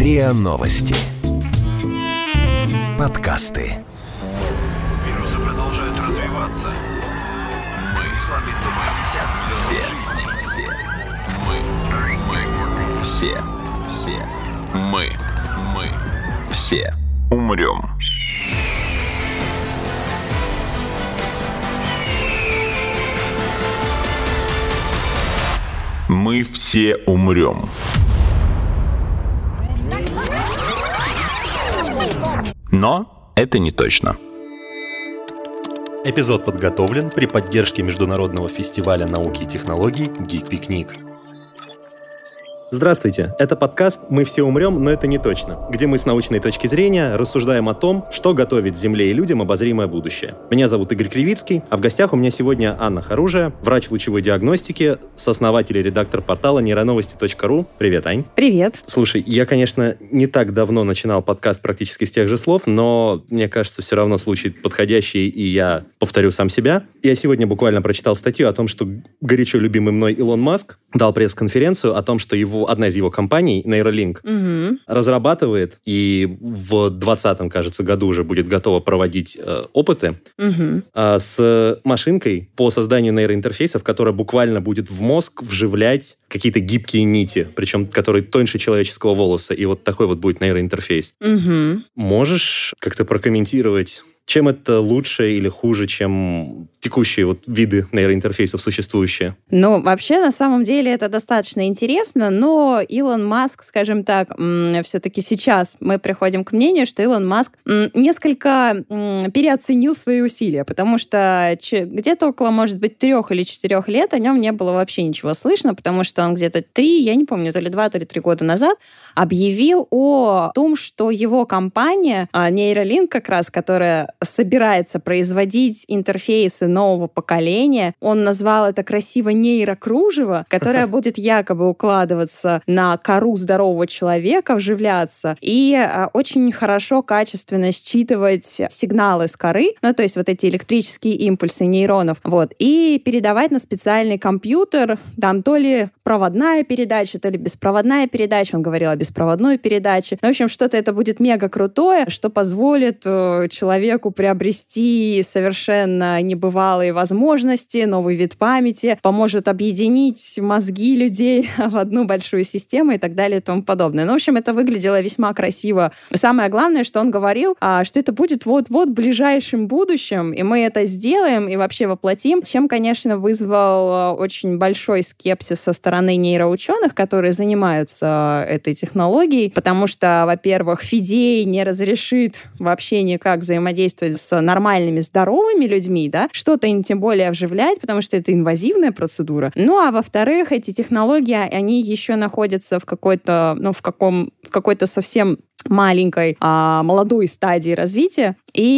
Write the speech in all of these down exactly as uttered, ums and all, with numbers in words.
РИА Новости. Подкасты. Вирусы продолжают развиваться. Мы слабится мы. Все. Мы. Мы. Все. Все. Мы. Мы. Все. Умрем. Мы все умрем. Но это не точно. Эпизод подготовлен при поддержке международного фестиваля науки и технологий Geek-Picnic. Здравствуйте, это подкаст «Мы все умрем, но это не точно», где мы с научной точки зрения рассуждаем о том, что готовит Земле и людям обозримое будущее. Меня зовут Игорь Кривицкий, а в гостях у меня сегодня Анна Хоружия, врач лучевой диагностики, сооснователь и редактор портала нейроновости точка ру. Привет, Ань. Привет. Слушай, я, конечно, не так давно начинал подкаст практически с тех же слов, но, мне кажется, все равно случай подходящий, и я повторю сам себя. Я сегодня буквально прочитал статью о том, что горячо любимый мной Илон Маск дал пресс-конференцию о том, что его одна из его компаний, Neuralink, угу. разрабатывает и в двадцатом, кажется, году уже будет готова проводить э, опыты угу. э, с машинкой по созданию нейроинтерфейсов, которая буквально будет в мозг вживлять какие-то гибкие нити, причем которые тоньше человеческого волоса. И вот такой вот будет нейроинтерфейс. Угу. Можешь как-то прокомментировать, чем это лучше или хуже, чем текущие вот виды нейроинтерфейсов существующие? Ну, вообще, на самом деле, это достаточно интересно, но Илон Маск, скажем так, все-таки сейчас мы приходим к мнению, что Илон Маск несколько переоценил свои усилия, потому что где-то около, может быть, трех или четырех лет о нем не было вообще ничего слышно, потому что он где-то три, я не помню, то ли два, то ли три года назад объявил о том, что его компания Neuralink, как раз, которая собирается производить интерфейсы нового поколения. Он назвал это красиво нейрокружево, которое будет якобы укладываться на кору здорового человека, вживляться, и а, очень хорошо, качественно считывать сигналы с коры, ну, то есть вот эти электрические импульсы нейронов, вот, и передавать на специальный компьютер, там то ли проводная передача, то ли беспроводная передача, он говорил о беспроводной передаче. Ну, в общем, что-то это будет мега крутое, что позволит э, человеку приобрести совершенно небывалые возможности, новый вид памяти, поможет объединить мозги людей в одну большую систему и так далее и тому подобное. Ну, в общем, это выглядело весьма красиво. Самое главное, что он говорил, что это будет вот-вот в ближайшем будущем, и мы это сделаем и вообще воплотим, чем, конечно, вызвал очень большой скепсис со стороны нейроученых, которые занимаются этой технологией, потому что, во-первых, ФИДЕЙ не разрешит вообще никак взаимодействовать с нормальными, здоровыми людьми, да, что-то им тем более вживлять, потому что это инвазивная процедура. Ну, а во-вторых, эти технологии, они еще находятся в какой-то, ну, в каком, в какой-то совсем маленькой, а, молодой стадии развития.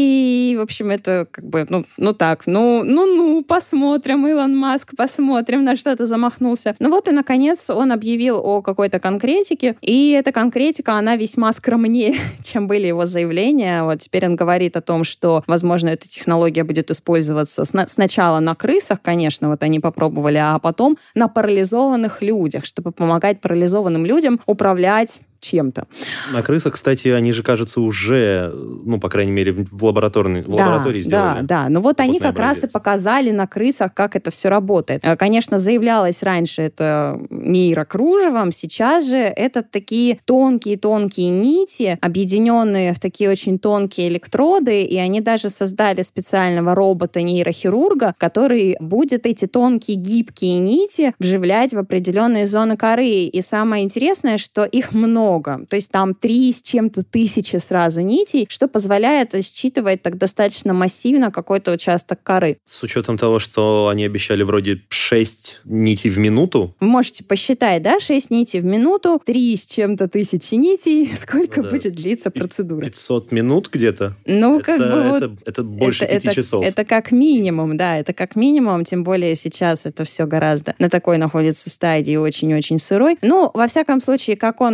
И, в общем, это как бы, ну, ну так, ну, ну, ну, посмотрим, Илон Маск, посмотрим, на что ты замахнулся. Ну вот и, наконец, он объявил о какой-то конкретике, и эта конкретика, она весьма скромнее, чем были его заявления. Вот теперь он говорит о том, что, возможно, эта технология будет использоваться сна- сначала на крысах, конечно, вот они попробовали, а потом на парализованных людях, чтобы помогать парализованным людям управлять чем-то. На крысах, кстати, они же, кажется, уже, ну, по крайней мере, в лабораторной, в да, лаборатории сделали. Да, да. Ну вот они как образец. Раз и показали на крысах, как это все работает. Конечно, заявлялось раньше это нейрокружевом, сейчас же это такие тонкие-тонкие нити, объединенные в такие очень тонкие электроды, и они даже создали специального робота-нейрохирурга, который будет эти тонкие гибкие нити вживлять в определенные зоны коры. И самое интересное, что их много. То есть там три с чем-то тысячи сразу нитей, что позволяет считывать так достаточно массивно какой-то участок коры. С учетом того, что они обещали вроде шесть нитей в минуту. Вы можете посчитать, да, шесть нитей в минуту, три с чем-то тысячи нитей. Сколько ну, да. будет длиться процедура? пятьсот минут где-то? Ну, это, как бы это, вот... Это, это больше это, пяти это, часов. Это как минимум, да, это как минимум, тем более сейчас это все гораздо на такой находится стадии очень-очень сырой. Ну, во всяком случае, как он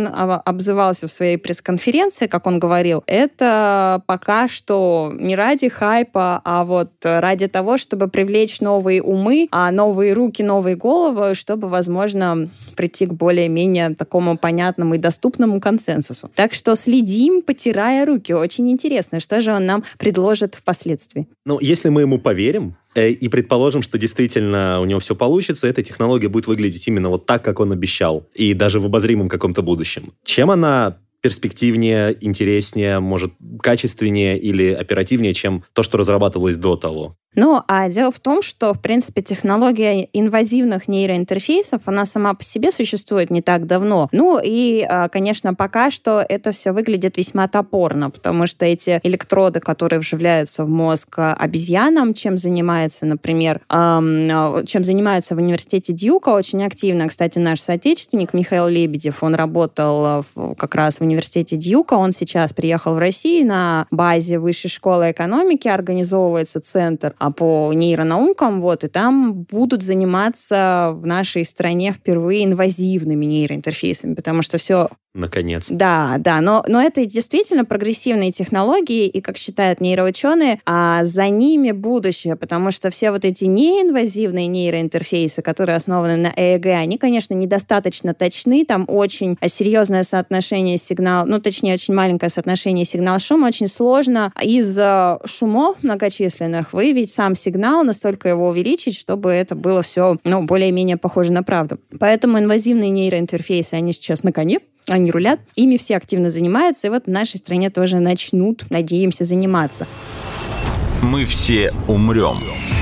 обзывался в своей пресс-конференции, как он говорил, это пока что не ради хайпа, а вот ради того, чтобы привлечь новые умы, а новые руки, новые головы, чтобы, возможно, прийти к более-менее такому понятному и доступному консенсусу. Так что следим, потирая руки. Очень интересно, что же он нам предложит впоследствии. Ну, если мы ему поверим, и предположим, что действительно у него все получится, эта технология будет выглядеть именно вот так, как он обещал, и даже в обозримом каком-то будущем. Чем она перспективнее, интереснее, может, качественнее или оперативнее, чем то, что разрабатывалось до того? Ну, а дело в том, что, в принципе, технология инвазивных нейроинтерфейсов, она сама по себе существует не так давно. Ну, и, конечно, пока что это все выглядит весьма топорно, потому что эти электроды, которые вживляются в мозг обезьянам, чем занимается, например, эм, чем занимается в университете Дьюка очень активно, кстати, наш соотечественник Михаил Лебедев, он работал в, как раз в университете Дьюка, он сейчас приехал в Россию на базе Высшей школы экономики, организовывается центр по нейронаукам, вот, и там будут заниматься в нашей стране впервые инвазивными нейроинтерфейсами, потому что все... Наконец. Да, да, но, но это действительно прогрессивные технологии, и, как считают нейроученые, а за ними будущее, потому что все вот эти неинвазивные нейроинтерфейсы, которые основаны на ЭЭГ, они, конечно, недостаточно точны, там очень серьезное соотношение сигнал, ну, точнее, очень маленькое соотношение сигнал-шума, очень сложно из шумов многочисленных выявить сам сигнал, настолько его увеличить, чтобы это было все, ну, более-менее похоже на правду. Поэтому инвазивные нейроинтерфейсы, они сейчас на коне, они рулят, ими все активно занимаются, и вот в нашей стране тоже начнут, надеемся, заниматься. Мы все умрем.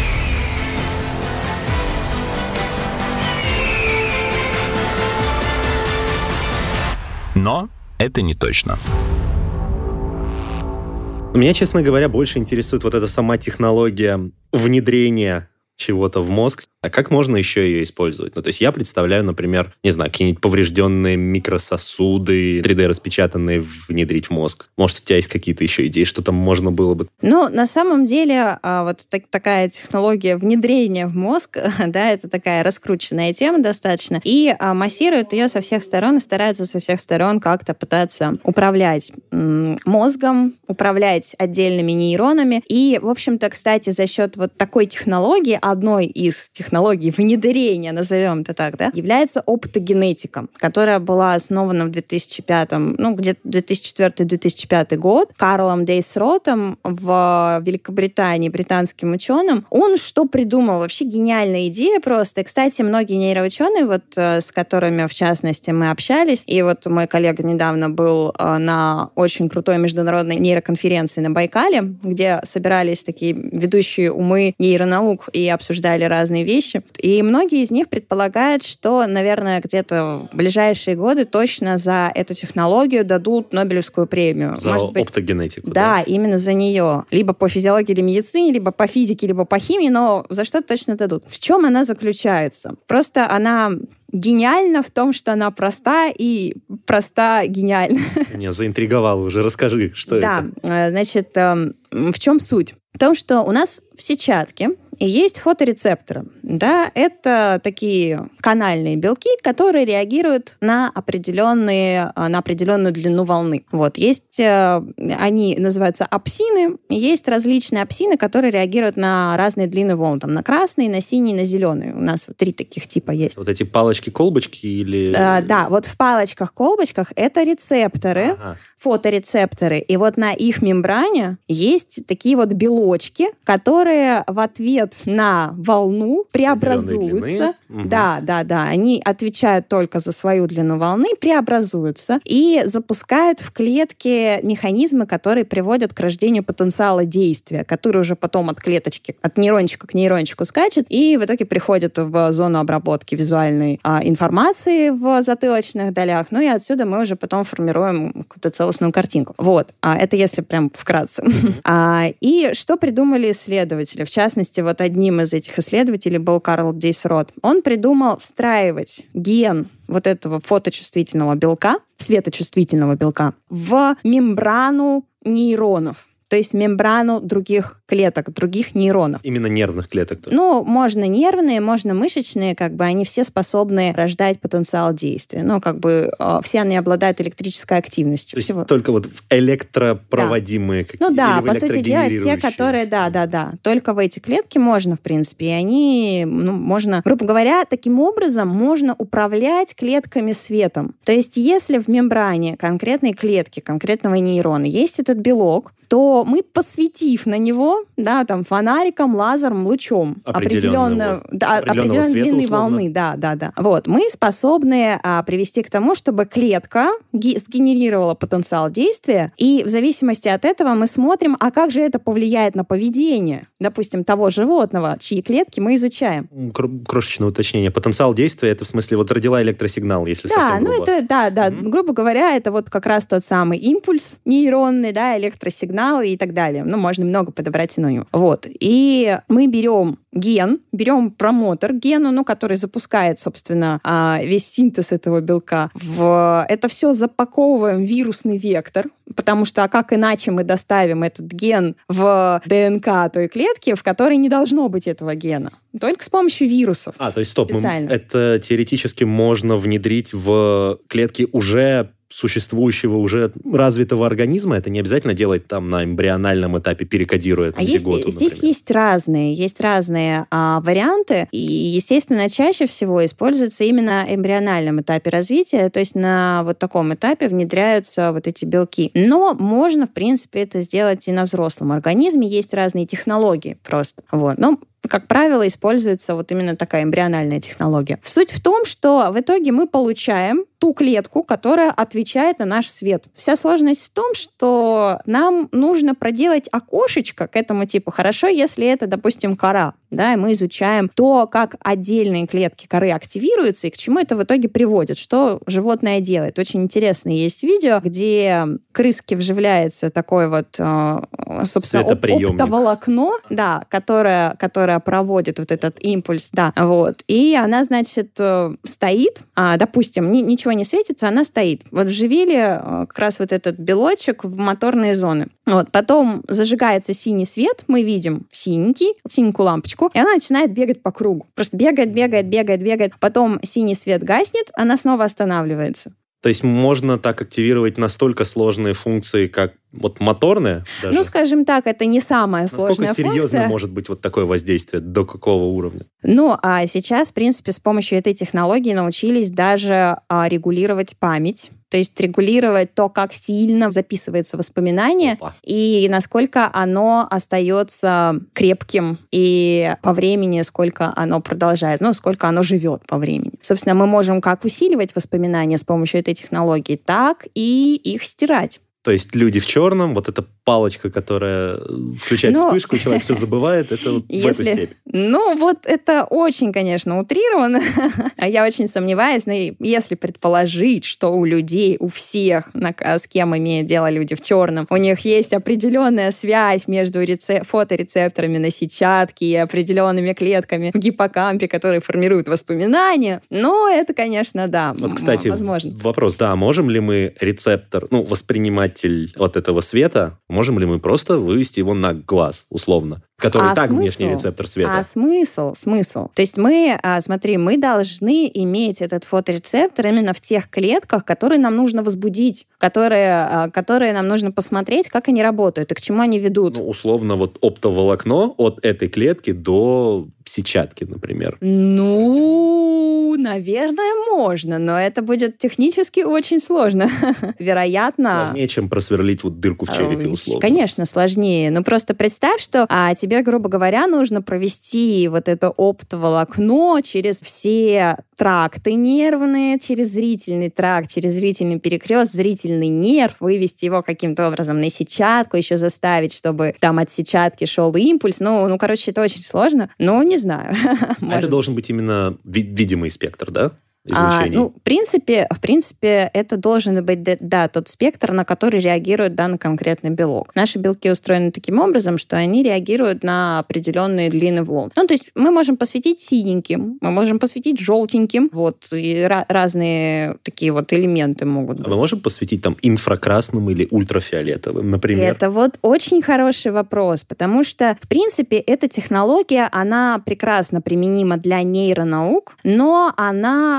Но это не точно. Меня, честно говоря, больше интересует вот эта сама технология внедрения чего-то в мозг. А как можно еще ее использовать? Ну, то есть я представляю, например, не знаю, какие-нибудь поврежденные микрососуды, три дэ распечатанные, внедрить в мозг. Может, у тебя есть какие-то еще идеи, что там можно было бы? Ну, на самом деле, вот так, такая технология внедрения в мозг, да, это такая раскрученная тема достаточно, и массируют ее со всех сторон и стараются со всех сторон как-то пытаться управлять мозгом, управлять отдельными нейронами. И, в общем-то, кстати, за счет вот такой технологии, одной из технологий внедрения, назовем это так, да, является оптогенетика, которая была основана в две тысячи пятом, ну, где-то две тысячи четвёртый - две тысячи пятый год Карлом Дейсротом в Великобритании, британским ученым. Он что придумал? Вообще гениальная идея просто. И, кстати, многие нейроученые, вот с которыми, в частности, мы общались, и вот мой коллега недавно был на очень крутой международной нейроконференции на Байкале, где собирались такие ведущие умы нейронаук и обсуждали разные вещи. И многие из них предполагают, что, наверное, где-то в ближайшие годы точно за эту технологию дадут Нобелевскую премию. За Может быть, оптогенетику, да? Да, именно за нее. Либо по физиологии или медицине, либо по физике, либо по химии, но за что точно дадут. В чем она заключается? Просто она гениальна в том, что она проста, и проста гениальна. Меня заинтриговало уже. Расскажи, что да, это? Да, значит, в чем суть? В том, что у нас в сетчатке и есть фоторецепторы. Да, это такие канальные белки, которые реагируют на определенные, на определенную длину волны. Вот. Есть, они называются апсины, и есть различные апсины, которые реагируют на разные длины волн. Там, на красный, на синий, на зеленый. У нас вот три таких типа есть. Вот эти палочки-колбочки или... А, да, вот в палочках-колбочках это рецепторы, ага. фоторецепторы. И вот на их мембране есть такие вот белочки, которые в ответ на волну преобразуются. Угу. Да, да, да. Они отвечают только за свою длину волны, преобразуются и запускают в клетке механизмы, которые приводят к рождению потенциала действия, который уже потом от клеточки, от нейрончика к нейрончику скачет и в итоге приходит в зону обработки визуальной а, информации в затылочных долях. Ну и отсюда мы уже потом формируем какую-то целостную картинку. Вот. А это если прям вкратце. а, и что придумали исследователи? В частности, вот одним из этих исследователей был Карл Дейсрот. Он придумал встраивать ген вот этого фоточувствительного белка, светочувствительного белка, в мембрану нейронов. то есть мембрану других клеток, других нейронов. Именно нервных клеток тоже. Ну, можно нервные, можно мышечные, как бы они все способны рождать потенциал действия. Ну, как бы все они обладают электрической активностью. То есть Всего. только вот в электропроводимые да. какие-то. Ну да, по сути дела, те, которые, да, да, да, только в эти клетки можно, в принципе, и они, ну, можно, грубо говоря, таким образом можно управлять клетками светом. То есть если в мембране конкретной клетки, конкретного нейрона есть этот белок, то мы, посветив на него, да, там, фонариком, лазером, лучом определенно, да, определенной длины условно. волны, да, да, да. Вот, мы способны а, привести к тому, чтобы клетка ге- сгенерировала потенциал действия, и в зависимости от этого мы смотрим, а как же это повлияет на поведение, допустим, того животного, чьи клетки мы изучаем. Кр- крошечное уточнение. Потенциал действия, это в смысле вот родила электросигнал, если да, совсем грубо. Ну это, да, да, mm-hmm. грубо говоря, это вот как раз тот самый импульс нейронный, да, электросигнал, и так далее. Ну, можно много подобрать синонимов. Вот. И мы берем ген, берем промотор гена, ну, который запускает, собственно, весь синтез этого белка. В... Это все запаковываем в вирусный вектор, потому что а как иначе мы доставим этот ген в ДНК той клетки, в которой не должно быть этого гена? Только с помощью вирусов. А, то есть, стоп, мы, это теоретически можно внедрить в клетки уже существующего, уже развитого организма, это не обязательно делать там на эмбриональном этапе, перекодируя там, а зиготу, есть, здесь есть разные, есть разные а, варианты, и, естественно, чаще всего используется именно на эмбриональном этапе развития, то есть на вот таком этапе внедряются вот эти белки. Но можно, в принципе, это сделать и на взрослом организме, есть разные технологии просто. Вот. Но как правило, используется вот именно такая эмбриональная технология. Суть в том, что в итоге мы получаем ту клетку, которая отвечает на наш свет. Вся сложность в том, что нам нужно проделать окошечко к этому типу. Хорошо, если это, допустим, кора, да, и мы изучаем то, как отдельные клетки коры активируются и к чему это в итоге приводит, что животное делает. Очень интересно есть видео, где крыске вживляется такое вот, собственно, оптоволокно, да, которое, которое проводит вот этот импульс, да, вот. И она, значит, стоит, а, допустим, ни, ничего не светится, она стоит. Вот вживили как раз вот этот белочек в моторные зоны. Вот. Потом зажигается синий свет, мы видим синенький, синенькую лампочку, и она начинает бегать по кругу. Просто бегает, бегает, бегает, бегает. Потом синий свет гаснет, она снова останавливается. То есть можно так активировать настолько сложные функции, как вот моторные даже? Ну, скажем так, это не самая Насколько сложная функция. Насколько серьезно может быть вот такое воздействие? До какого уровня? Ну, а сейчас, в принципе, с помощью этой технологии научились даже а, регулировать память. То есть регулировать то, как сильно записывается воспоминание Опа. И насколько оно остается крепким и по времени, сколько оно продолжает, ну, сколько оно живет по времени. Собственно, мы можем как усиливать воспоминания с помощью этой технологии, так и их стирать. То есть люди в черном, вот эта палочка, которая включает Но... вспышку, и человек все забывает, это вот Если... в эту степень. Ну, вот это очень, конечно, утрировано. Я очень сомневаюсь, но если предположить, что у людей, у всех, с кем имеют дело люди в черном, у них есть определенная связь между рецеп... фоторецепторами на сетчатке и определенными клетками в гиппокампе, которые формируют воспоминания, ну, это, конечно, да, вот, кстати, возможно. Вопрос, да, можем ли мы рецептор, ну, воспринимать от этого света, можем ли мы просто вывести его на глаз, условно, который а так смысл? внешний рецептор света? А смысл? Смысл. То есть мы, а, смотри, мы должны иметь этот фоторецептор именно в тех клетках, которые нам нужно возбудить, которые, а, которые нам нужно посмотреть, как они работают и к чему они ведут. Ну, условно, вот оптоволокно от этой клетки до сетчатки, например. Ну, наверное, можно, но это будет технически очень сложно. Вероятно... Сложнее, чем просверлить вот дырку в черепе, условно. Конечно, сложнее. Но просто представь, что а, тебе, грубо говоря, нужно провести вот это оптоволокно через все тракты нервные, через зрительный тракт, через зрительный перекрест, зрительный нерв, вывести его каким-то образом на сетчатку, еще заставить, чтобы там от сетчатки шел импульс. Ну, ну короче, это очень сложно. Ну, не знаю. А это должен быть именно ви- видимый спектр, да? излучений? А, ну, в принципе, в принципе, это должен быть, да, тот спектр, на который реагирует данный конкретный белок. Наши белки устроены таким образом, что они реагируют на определенные длины волн. Ну, то есть мы можем посветить синеньким, мы можем посветить желтеньким, вот, и ra- разные такие вот элементы могут быть. А мы можем посветить там инфракрасным или ультрафиолетовым, например? Это вот очень хороший вопрос, потому что, в принципе, эта технология, она прекрасно применима для нейронаук, но она,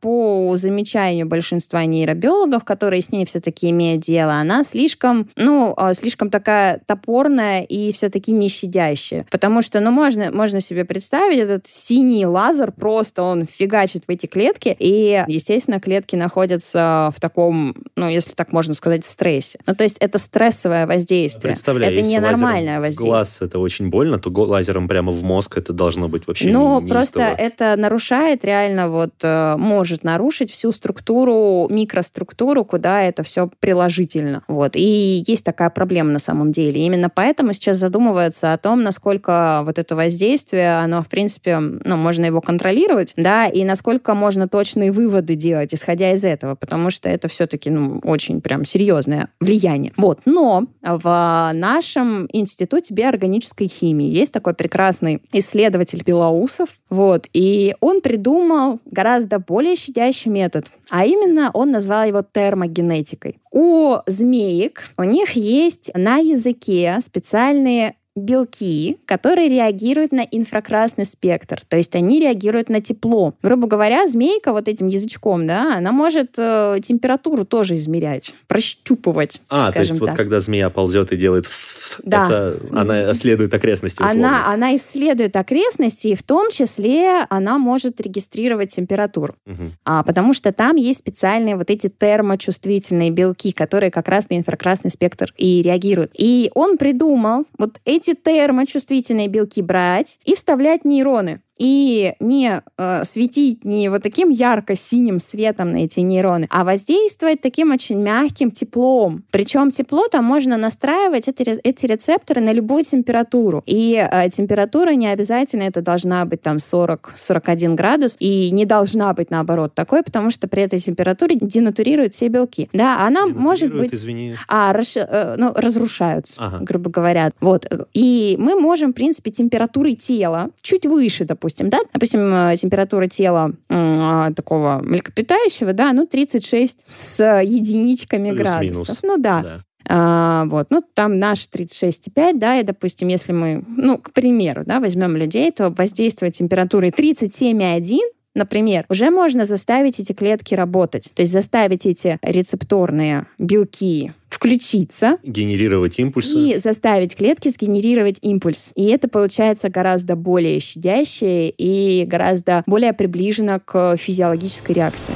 по замечанию большинства нейробиологов, которые с ней все-таки имеют дело, она слишком, ну, слишком такая топорная и все-таки не щадящая. Потому что, ну, можно, можно себе представить, этот синий лазер просто, он фигачит в эти клетки, и, естественно, клетки находятся в таком, ну, если так можно сказать, стрессе. Ну, то есть это стрессовое воздействие. Представляю, это не нормальное воздействие. Глаз это очень больно, то лазером прямо в мозг это должно быть вообще Ну, не, просто это нарушает реально, вот, может нарушить всю структуру, микроструктуру, куда это все приложительно. Вот. И есть такая проблема на самом деле. Именно поэтому сейчас задумываются о том, насколько вот это воздействие, оно, в принципе, ну, можно его контролировать, да, и насколько можно точные выводы делать, исходя из этого, потому что это все-таки, ну, очень прям серьезное влияние. Вот. Но в нашем институте биоорганической химии есть такой прекрасный исследователь Белоусов, вот, и он придумал гораздо более щадящий метод, а именно он назвал его термогенетикой. У змеек, у них есть на языке специальные белки, которые реагируют на инфракрасный спектр, то есть они реагируют на тепло. Грубо говоря, змейка вот этим язычком, да, она может э, температуру тоже измерять, прощупывать, А, скажем то есть так. вот когда змея ползет и делает, да. это она исследует окрестности условно. Она, она исследует окрестности, и в том числе она может регистрировать температуру, угу. а, потому что там есть специальные вот эти термочувствительные белки, которые как раз на инфракрасный спектр и реагируют. И он придумал вот эти эти термочувствительные белки брать и вставлять нейроны. И не э, светить не вот таким ярко-синим светом на эти нейроны, а воздействовать таким очень мягким теплом. Причем тепло там можно настраивать эти, эти рецепторы на любую температуру. И э, температура не обязательно это должна быть там сорок - сорок один градус, и не должна быть наоборот такой, потому что при этой температуре денатурируют все белки. Да, она может быть... Извини. А, расш... э, ну, разрушаются, ага. грубо говоря. Вот. И мы можем, в принципе, температурой тела чуть выше, допустим, Допустим, да, допустим, температура тела э, такого млекопитающего, да, ну, тридцать шесть с единичками Плюс-минус. градусов. Ну, да. да. А, вот, ну, там наш тридцать шесть и пять, да, и, допустим, если мы, ну, к примеру, да, возьмем людей, то воздействовать температурой тридцать семь и один, например, уже можно заставить эти клетки работать. То есть заставить эти рецепторные белки включиться. Генерировать импульсы. И заставить клетки сгенерировать импульс. И это получается гораздо более щадящее и гораздо более приближено к физиологической реакции.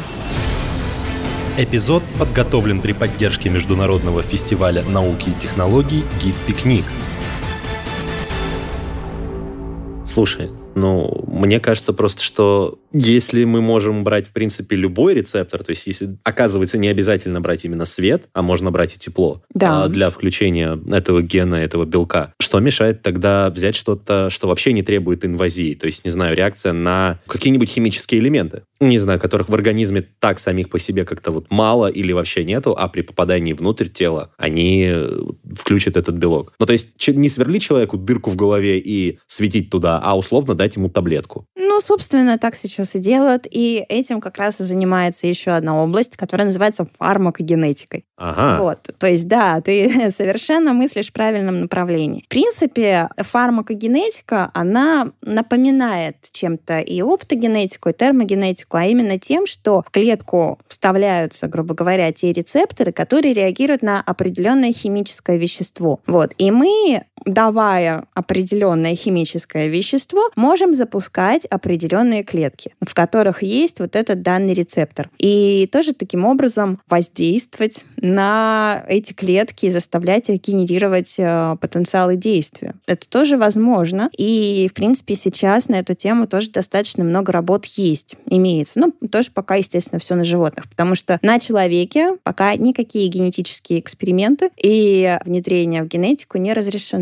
Эпизод подготовлен при поддержке Международного фестиваля науки и технологий «Гид-пикник». Слушай, ну, мне кажется просто, что если мы можем брать, в принципе, любой рецептор, то есть если, оказывается, не обязательно брать именно свет, а можно брать и тепло да. для включения этого гена, этого белка, что мешает тогда взять что-то, что вообще не требует инвазии? То есть, не знаю, реакция на какие-нибудь химические элементы, не знаю, которых в организме так самих по себе как-то вот мало или вообще нету, а при попадании внутрь тела они включат этот белок. Ну, то есть не сверлить человеку дырку в голове и светить туда, а условно дать ему таблетку. Ну, собственно, так сейчас и делают. И этим как раз и занимается еще одна область, которая называется фармакогенетикой. Ага. Вот. То есть, да, ты совершенно мыслишь в правильном направлении. В принципе, фармакогенетика, она напоминает чем-то и оптогенетику, и термогенетику, а именно тем, что в клетку вставляются, грубо говоря, те рецепторы, которые реагируют на определенное химическое вещество. Вот. И мы, давая определенное химическое вещество, можем запускать определенные клетки, в которых есть вот этот данный рецептор. И тоже таким образом воздействовать на эти клетки и заставлять их генерировать э, потенциалы действия. Это тоже возможно. И, в принципе, сейчас на эту тему тоже достаточно много работ есть, имеется. Ну, тоже пока, естественно, все на животных. Потому что на человеке пока никакие генетические эксперименты и внедрение в генетику не разрешено.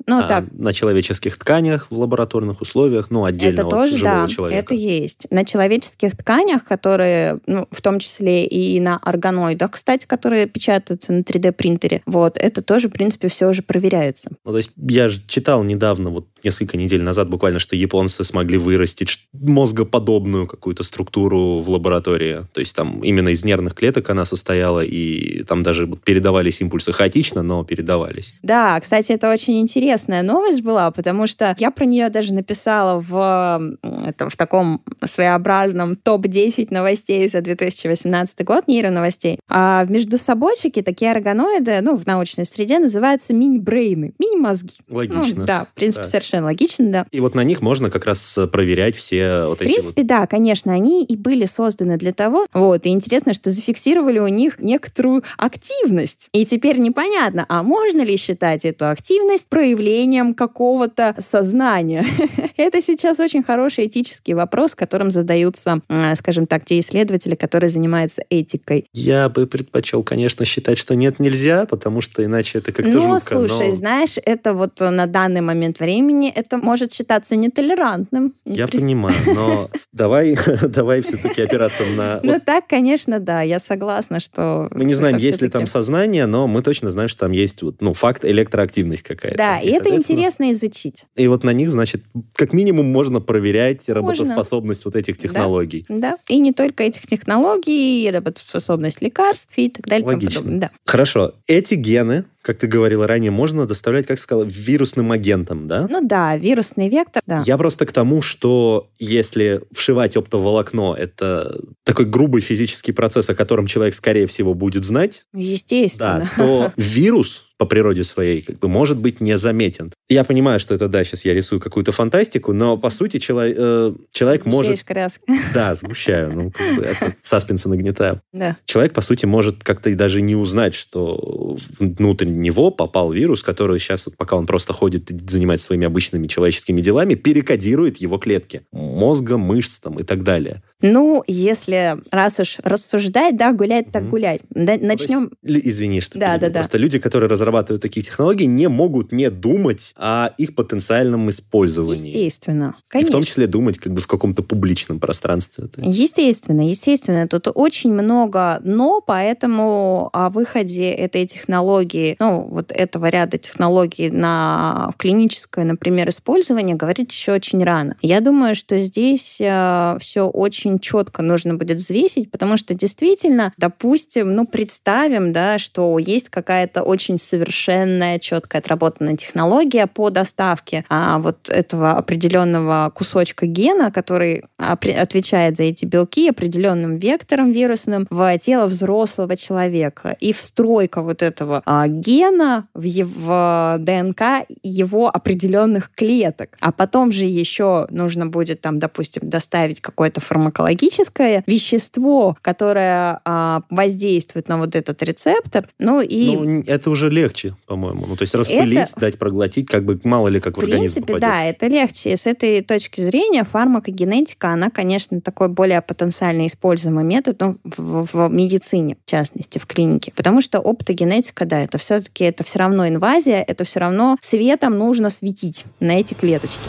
Ну, а так. на человеческих тканях в лабораторных условиях, ну, отдельно Это от тоже, живого да, человека. это есть. На человеческих тканях, которые, ну, в том числе и на органоидах, кстати, которые печатаются на три дэ-принтере, вот, это тоже, в принципе, все уже проверяется. Ну, то есть я же читал недавно, вот несколько недель назад буквально, что японцы смогли вырастить мозгоподобную какую-то структуру в лаборатории. То есть там именно из нервных клеток она состояла, и там даже передавались импульсы хаотично, но передавались. Да, кстати, это очень интересная новость была, потому что я про нее даже написала в, это, в таком своеобразном топ десять новостей за две тысячи восемнадцатый год, нейроновостей. А в междусобойчике такие органоиды, ну, в научной среде называются мини-брейны, мини-мозги. Логично. Ну, да, в принципе, да. совершенно логично, да. И вот на них можно как раз проверять все вот В эти принципе, вот... да, конечно, они и были созданы для того. Вот, и интересно, что зафиксировали у них некоторую активность. И теперь непонятно, а можно ли считать эту активность проявлением какого-то сознания? Это сейчас очень хороший этический вопрос, которым задаются, скажем так, те исследователи, которые занимаются этикой. Я бы предпочел, конечно, считать, что нет, нельзя, потому что иначе это как-то Ну, жутко. слушай, но... знаешь, это вот на данный момент времени это может считаться нетолерантным. Я понимаю, но давай, давай все-таки опираться на... Ну, так, конечно, да, я согласна, что... Мы не знаем, это есть ли все-таки- там сознание, но мы точно знаем, что там есть вот, ну, факт электроактивность какая-то. Да, и, это соответственно, интересно изучить. И вот на них, значит, как минимум можно проверять Можно. работоспособность вот этих технологий. Да, и не только этих технологий, и работоспособность лекарств и так далее. и тому Логично. подобное. Да. Хорошо. Эти гены, как ты говорила ранее, можно доставлять, как сказала, вирусным агентом, да? Ну да, вирусный вектор, да. Я просто к тому, что если вшивать оптоволокно, это такой грубый физический процесс, о котором человек, скорее всего, будет знать, Естественно. да, то вирус по природе своей как бы может быть незаметен. Я понимаю, что это, да, сейчас я рисую какую-то фантастику, но, по сути, человек, э, человек Сгущаешь может... краску. Да, сгущаю, ну, как бы это саспенса нагнетаю. Да. Человек, по сути, может как-то и даже не узнать, что внутрь него попал вирус, который сейчас, вот, пока он просто ходит и занимается своими обычными человеческими делами, перекодирует его клетки мозга, мышц там, и так далее. Ну, если, раз уж рассуждать, да, гулять так Мгм. гулять. Да, начнем... Ли- Извини, что Да, перебил. да, да. Просто люди, которые разрабатывают такие технологии, не могут не думать о их потенциальном использовании. Естественно. И в Конечно. том числе думать как бы в каком-то публичном пространстве. То есть- Естественно, естественно. Тут очень много «но», поэтому о выходе этой технологии, ну, вот этого ряда технологий на клиническое, например, использование говорить еще очень рано. Я думаю, что здесь э, все очень четко нужно будет взвесить, потому что действительно, допустим, ну, представим, да, что есть какая-то очень совершенная, четко отработанная технология по доставке а, вот этого определенного кусочка гена, который опре- отвечает за эти белки определенным вектором вирусным в тело взрослого человека. И встройка вот этого а, гена в, ев- в ДНК его определенных клеток. А потом же еще нужно будет там, допустим, доставить какое-то фармакологическое вещество, которое а, воздействует на вот этот рецептор. Ну и Ну, это уже легче, по-моему. Ну, то есть распылить, Это- дать проглотить, как бы мало ли как в, в организм принципе, попадет. да, это легче. И с этой точки зрения фармакогенетика, она, конечно, такой более потенциально используемый метод, ну, в, в медицине, в частности, в клинике. Потому что оптогенетика, да, это все-таки, это все равно инвазия, это все равно светом нужно светить на эти клеточки.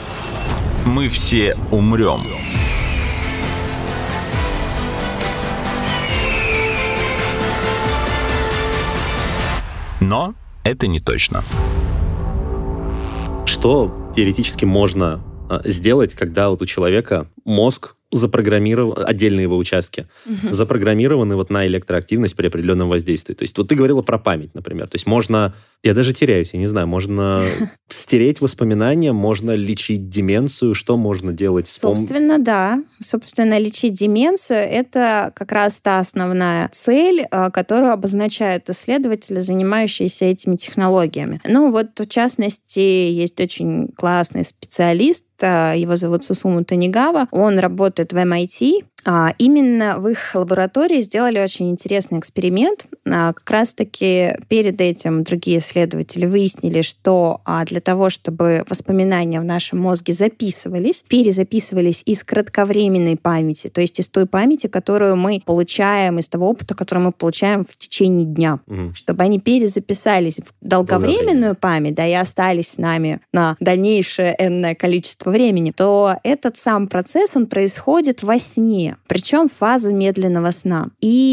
Мы все умрем. Но это не точно. Что теоретически можно э, сделать, когда вот у человека мозг запрограммирован, отдельные его участки, Мгм. запрограммированы вот на электроактивность при определенном воздействии. То есть вот ты говорила про память, например. То есть можно, я даже теряюсь, я не знаю, можно стереть воспоминания, можно лечить деменцию, что можно делать с пом- Собственно, да. Собственно, лечить деменцию — это как раз та основная цель, а, которую обозначают исследователи, занимающиеся этими технологиями. Ну вот, в частности, есть очень классный специалист, а, его зовут Сусуму Танигава. Он работает в эм ай ти, А, именно в их лаборатории сделали очень интересный эксперимент. А, как раз-таки перед этим другие исследователи выяснили, что а, для того, чтобы воспоминания в нашем мозге записывались, перезаписывались из кратковременной памяти, то есть из той памяти, которую мы получаем, из того опыта, который мы получаем в течение дня, угу. чтобы они перезаписались в долговременную память, да, и остались с нами на дальнейшее энное количество времени, то этот сам процесс, он происходит во сне, причем фаза медленного сна.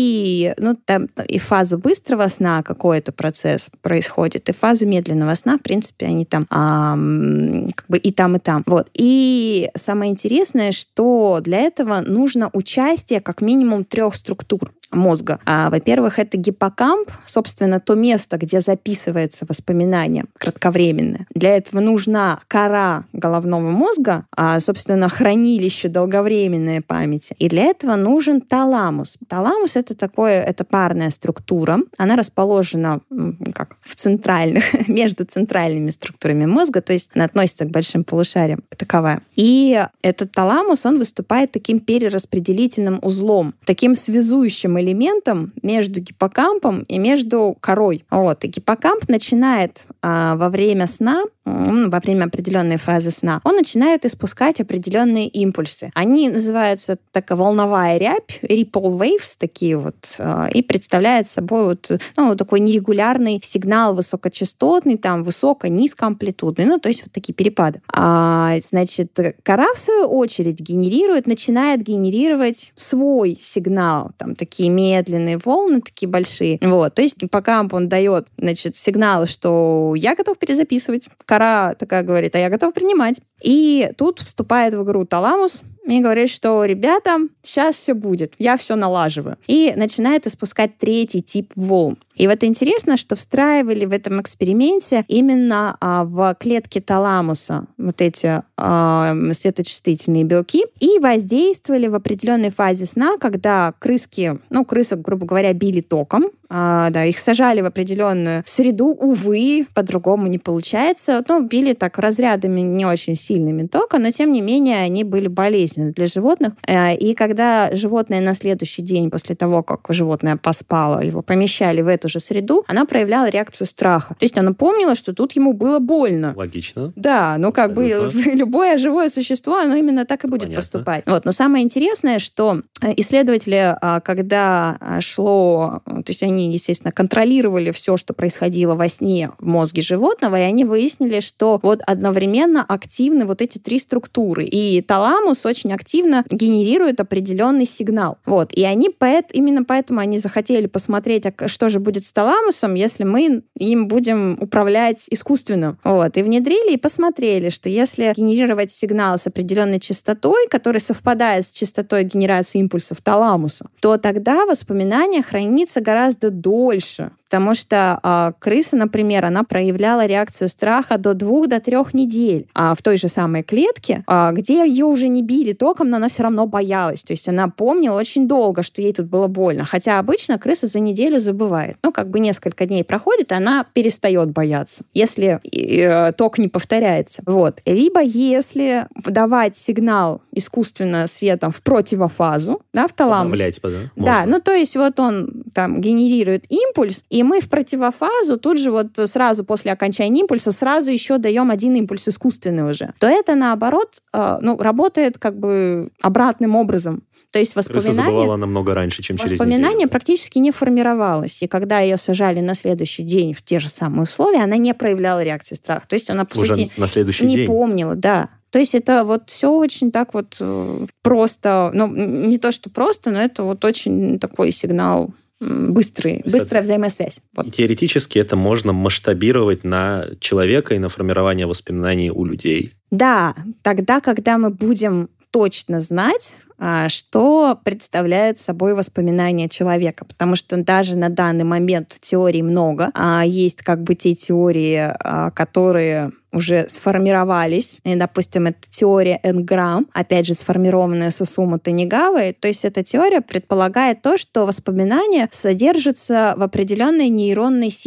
И, ну, там, и фазу быстрого сна какой-то процесс происходит, и фазу медленного сна, в принципе, они там а, как бы и там, и там. Вот. И самое интересное, что для этого нужно участие как минимум трех структур мозга. А, во-первых, это гиппокамп, собственно, то место, где записывается воспоминание кратковременное. Для этого нужна кора головного мозга, а, собственно, хранилище долговременной памяти. И для этого нужен таламус. Таламус — это такое, это парная структура. Она расположена как в центральных, между центральными структурами мозга, то есть она относится к большим полушариям, таковая. И этот таламус, он выступает таким перераспределительным узлом, таким связующим элементом между гиппокампом и между корой. Вот. И гиппокамп начинает а, во время сна, во время определенной фазы сна, он начинает испускать определенные импульсы. Они называются такая волновая рябь, ripple waves такие вот, а, и представляют собой вот, ну, такой нерегулярный сигнал высокочастотный, там, высоко-низкоамплитудный, ну, то есть вот такие перепады. А, значит, кора, в свою очередь, генерирует, начинает генерировать свой сигнал, там, такие медленные волны, такие большие. Вот. То есть гиппокамп, он дает, значит, сигналы, что я готов перезаписывать. Кора такая говорит, а я готов принимать. И тут вступает в игру таламус и говорит, что, ребята, сейчас все будет, я все налаживаю. И начинает испускать третий тип волн. И вот интересно, что встраивали в этом эксперименте именно а, в клетки таламуса вот эти а, светочувствительные белки и воздействовали в определенной фазе сна, когда крыски, ну, крысок, грубо говоря, били током, а, да, их сажали в определенную среду, увы, по-другому не получается. Ну, били так разрядами не очень сильными тока, но, тем не менее, они были болезненны для животных. И когда животное на следующий день, после того, как животное поспало, его помещали в эту же среду, она проявляла реакцию страха. То есть она помнила, что тут ему было больно. Логично. Да, ну как бы любое живое существо, оно именно так и будет Понятно. поступать. Вот. Но самое интересное, что исследователи, когда шло, то есть они, естественно, контролировали все, что происходило во сне в мозге животного, и они выяснили, что вот одновременно активны вот эти три структуры. И таламус очень активно генерирует определенный сигнал. Вот. И они поэт, именно поэтому они захотели посмотреть, а что же будет с таламусом, если мы им будем управлять искусственно. Вот. И внедрили, и посмотрели, что если генерировать сигнал с определенной частотой, который совпадает с частотой генерации импульсов таламуса, то тогда воспоминание хранится гораздо дольше. Потому что э, крыса, например, она проявляла реакцию страха до двух, до трех недель. А в той же самой клетке, э, где ее уже не били током, но она все равно боялась. То есть она помнила очень долго, что ей тут было больно. Хотя обычно крыса за неделю забывает. Ну, как бы несколько дней проходит, и она перестает бояться, если э, ток не повторяется. Вот. Либо если давать сигнал искусственно светом в противофазу, да, в таламус. Подавлять, да? Да, ну то есть вот он там генерирует импульс, и мы в противофазу тут же вот сразу после окончания импульса сразу еще даем один импульс искусственный уже. То это, наоборот, э, ну, работает как бы обратным образом. То есть воспоминание... Крыса забывала намного раньше, чем через неделю. Воспоминание практически не формировалось. И когда ее сажали на следующий день в те же самые условия, она не проявляла реакции страха. То есть она, по Уже сути, на следующий не день. помнила. Да. То есть это вот все очень так вот просто. Ну, не то, что просто, но это вот очень такой сигнал быстрый, быстрая взаимосвязь. Вот. Теоретически это можно масштабировать на человека и на формирование воспоминаний у людей. Да, тогда, когда мы будем точно знать, что представляют собой воспоминания человека. Потому что даже на данный момент теорий много. Есть как бы те теории, которые уже сформировались. И, допустим, это теория Энграмм, опять же, сформированная Сусумо Танигавой. То есть эта теория предполагает то, что воспоминания содержатся в определенной нейронной сети.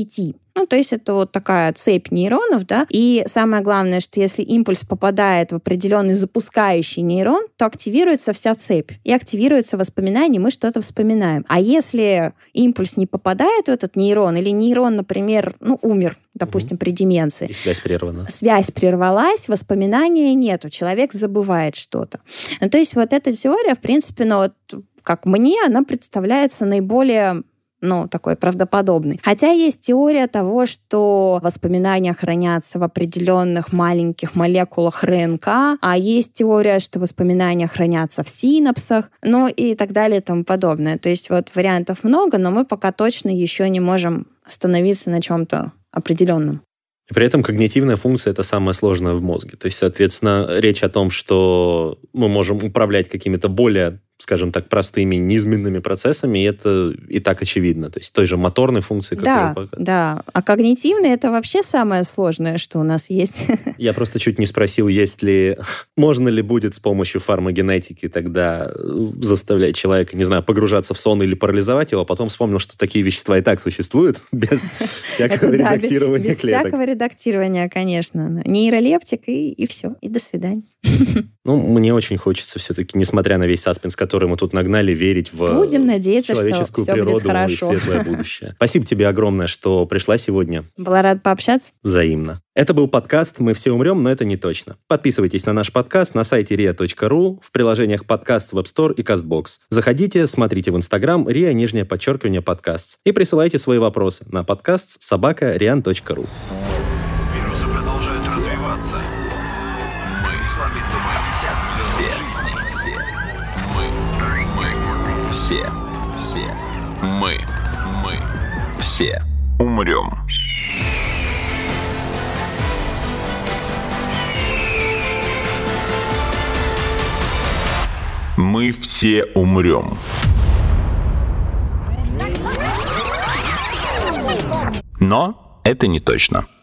Ну, то есть это вот такая цепь нейронов, да, и самое главное, что если импульс попадает в определенный запускающий нейрон, то активируется вся цепь, и активируется воспоминание, мы что-то вспоминаем. А если импульс не попадает в этот нейрон, или нейрон, например, ну, умер, допустим, при деменции. И связь прервана. Связь прервалась, воспоминания нету, человек забывает что-то. Ну, то есть вот эта теория, в принципе, ну, вот, как мне, она представляется наиболее ну, такой правдоподобный. Хотя есть теория того, что воспоминания хранятся в определенных маленьких молекулах РНК, а есть теория, что воспоминания хранятся в синапсах, ну и так далее и тому подобное. То есть вот вариантов много, но мы пока точно еще не можем остановиться на чем-то определенном. И при этом когнитивная функция — это самое сложное в мозге. То есть, соответственно, речь о том, что мы можем управлять какими-то более, скажем так, простыми, низменными процессами, это и так очевидно. То есть той же моторной функции. Да, да. А когнитивная — это вообще самое сложное, что у нас есть. Я просто чуть не спросил, есть ли, можно ли будет с помощью фармагенетики тогда заставлять человека, не знаю, погружаться в сон или парализовать его, а потом вспомнил, что такие вещества и так существуют, без всякого редактирования клеток. Без всякого редактирования, конечно. Нейролептик и, и все. И до свидания. Ну, мне очень хочется все-таки, несмотря на весь саспенс, который мы тут нагнали, верить в Будем надеяться, человеческую что природу все будет хорошо. И светлое будущее. Спасибо тебе огромное, что пришла сегодня. Была рада пообщаться. Взаимно. Это был подкаст «Мы все умрем, но это не точно». Подписывайтесь на наш подкаст на сайте риа точка ру, в приложениях подкаст в App Store и CastBox. Заходите, смотрите в Инстаграм риа, нижнее подчеркивание, подкаст. И присылайте свои вопросы на подкаст собака риан точка ру. Вирусы продолжают развиваться. Мы все, все, мы, мы, все умрем. Мы все умрем. Но это не точно.